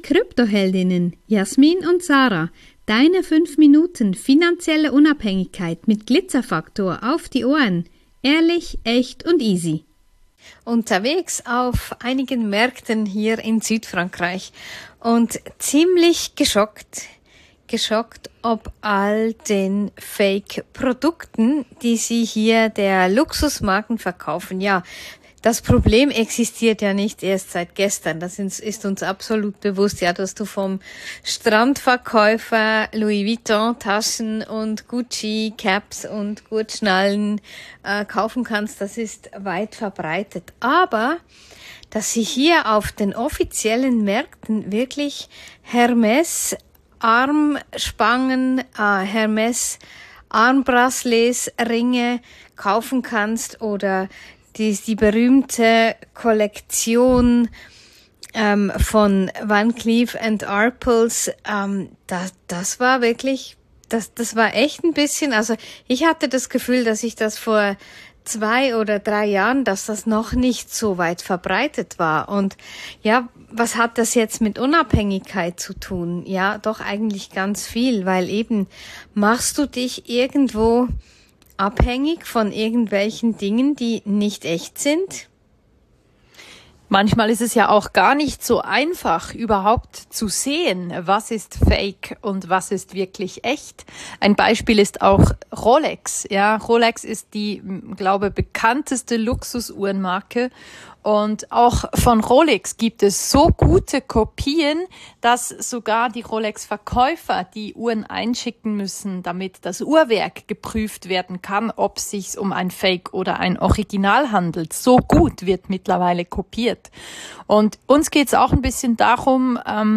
Kryptoheldinnen Jasmin und Sarah. Deine 5 Minuten finanzielle Unabhängigkeit mit Glitzerfaktor auf die Ohren. Ehrlich, echt und easy. Unterwegs auf einigen Märkten hier in Südfrankreich und ziemlich geschockt ob all den Fake-Produkten, die sie hier der Luxusmarken verkaufen. Ja, das Problem existiert ja nicht erst seit gestern. Das ist uns absolut bewusst. Ja, dass du vom Strandverkäufer Louis Vuitton Taschen und Gucci Caps und Gurtschnallen kaufen kannst, das ist weit verbreitet. Aber dass sie hier auf den offiziellen Märkten wirklich Hermes Armspangen, Hermes Armbracelets, Ringe kaufen kannst oder die berühmte Kollektion von Van Cleef & Arpels, das war wirklich, das war echt ein bisschen, also ich hatte das Gefühl, dass ich das vor 2 oder 3 Jahren, dass das noch nicht so weit verbreitet war. Und ja, was hat das jetzt mit Unabhängigkeit zu tun? Ja, doch eigentlich ganz viel, weil eben machst du dich irgendwo abhängig von irgendwelchen Dingen, die nicht echt sind? Manchmal ist es ja auch gar nicht so einfach, überhaupt zu sehen, was ist fake und was ist wirklich echt. Ein Beispiel ist auch Rolex. Ja, Rolex ist die, glaube ich, bekannteste Luxusuhrenmarke. Und auch von Rolex gibt es so gute Kopien, dass sogar die Rolex-Verkäufer die Uhren einschicken müssen, damit das Uhrwerk geprüft werden kann, ob es sich um ein Fake oder ein Original handelt. So gut wird mittlerweile kopiert. Und uns geht es auch ein bisschen darum,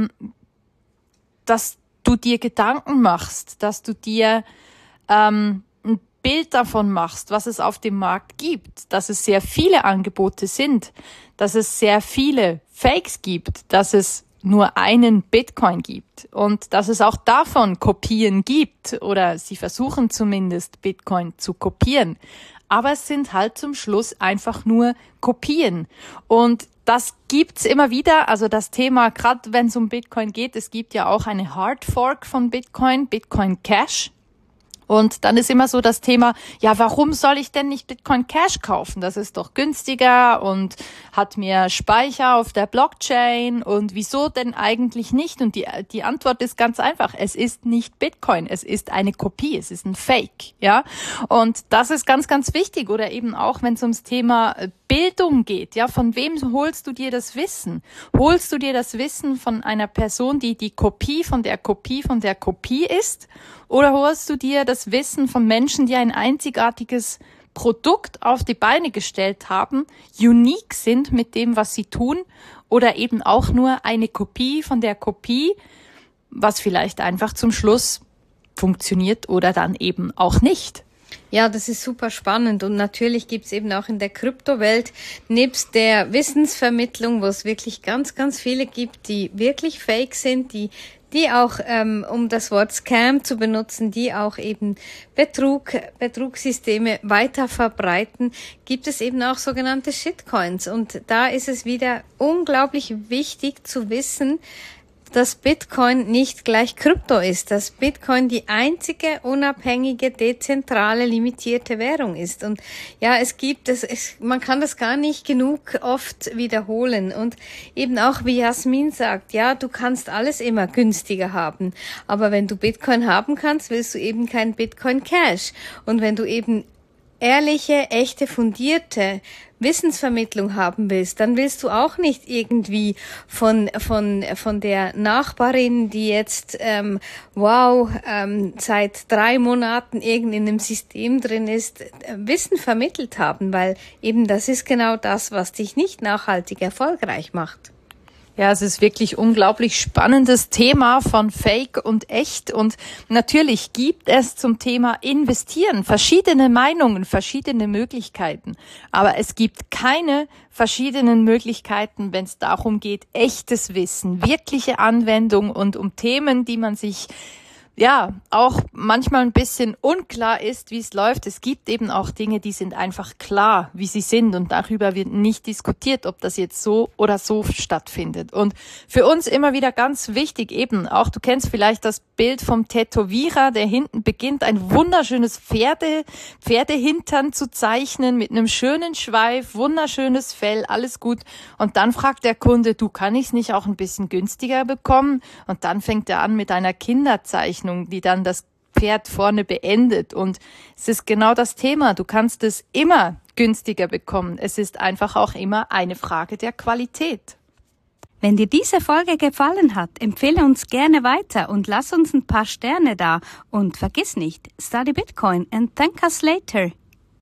dass du dir Gedanken machst, dass du dir Bild davon machst, was es auf dem Markt gibt, dass es sehr viele Angebote sind, dass es sehr viele Fakes gibt, dass es nur einen Bitcoin gibt und dass es auch davon Kopien gibt oder sie versuchen zumindest Bitcoin zu kopieren. Aber es sind halt zum Schluss einfach nur Kopien. Und das gibt's immer wieder, also das Thema, gerade wenn es um Bitcoin geht, es gibt ja auch eine Hard Fork von Bitcoin, Bitcoin Cash. Und dann ist immer so das Thema, ja, warum soll ich denn nicht Bitcoin Cash kaufen? Das ist doch günstiger und hat mehr Speicher auf der Blockchain und wieso denn eigentlich nicht? Und die Antwort ist ganz einfach, es ist nicht Bitcoin, es ist eine Kopie, es ist ein Fake, ja? Und das ist ganz, ganz wichtig oder eben auch, wenn es ums Thema Bildung geht, ja, von wem holst du dir das Wissen? Holst du dir das Wissen von einer Person, die die Kopie von der Kopie von der Kopie ist? Oder holst du dir das Wissen von Menschen, die ein einzigartiges Produkt auf die Beine gestellt haben, unique sind mit dem, was sie tun, oder eben auch nur eine Kopie von der Kopie, was vielleicht einfach zum Schluss funktioniert oder dann eben auch nicht? Ja, das ist super spannend und natürlich gibt's eben auch in der Kryptowelt nebst der Wissensvermittlung, wo es wirklich ganz, ganz viele gibt, die wirklich fake sind, die auch, um das Wort Scam zu benutzen, die auch eben Betrugssysteme weiter verbreiten, gibt es eben auch sogenannte Shitcoins. Und da ist es wieder unglaublich wichtig zu wissen, dass Bitcoin nicht gleich Krypto ist, dass Bitcoin die einzige unabhängige, dezentrale, limitierte Währung ist. Und ja, man kann das gar nicht genug oft wiederholen. Und eben auch, wie Jasmin sagt, ja, du kannst alles immer günstiger haben. Aber wenn du Bitcoin haben kannst, willst du eben kein Bitcoin Cash. Und wenn du eben ehrliche, echte, fundierte Wissensvermittlung haben willst, dann willst du auch nicht irgendwie von der Nachbarin, die jetzt seit 3 Monaten in einem System drin ist, Wissen vermittelt haben, weil eben das ist genau das, was dich nicht nachhaltig erfolgreich macht. Ja, es ist wirklich unglaublich spannendes Thema von Fake und Echt und natürlich gibt es zum Thema Investieren verschiedene Meinungen, verschiedene Möglichkeiten, aber es gibt keine verschiedenen Möglichkeiten, wenn es darum geht, echtes Wissen, wirkliche Anwendung und um Themen, die man sich auch manchmal ein bisschen unklar ist, wie es läuft. Es gibt eben auch Dinge, die sind einfach klar, wie sie sind und darüber wird nicht diskutiert, ob das jetzt so oder so stattfindet. Und für uns immer wieder ganz wichtig eben, auch du kennst vielleicht das Bild vom Tätowierer, der hinten beginnt, ein wunderschönes Pferdehintern zu zeichnen mit einem schönen Schweif, wunderschönes Fell, alles gut. Und dann fragt der Kunde, du, kann ich es nicht auch ein bisschen günstiger bekommen? Und dann fängt er an mit einer Kinderzeichnung, die dann das Pferd vorne beendet. Und es ist genau das Thema. Du kannst es immer günstiger bekommen. Es ist einfach auch immer eine Frage der Qualität. Wenn dir diese Folge gefallen hat, empfehle uns gerne weiter und lass uns ein paar Sterne da. Und vergiss nicht, study Bitcoin and thank us later.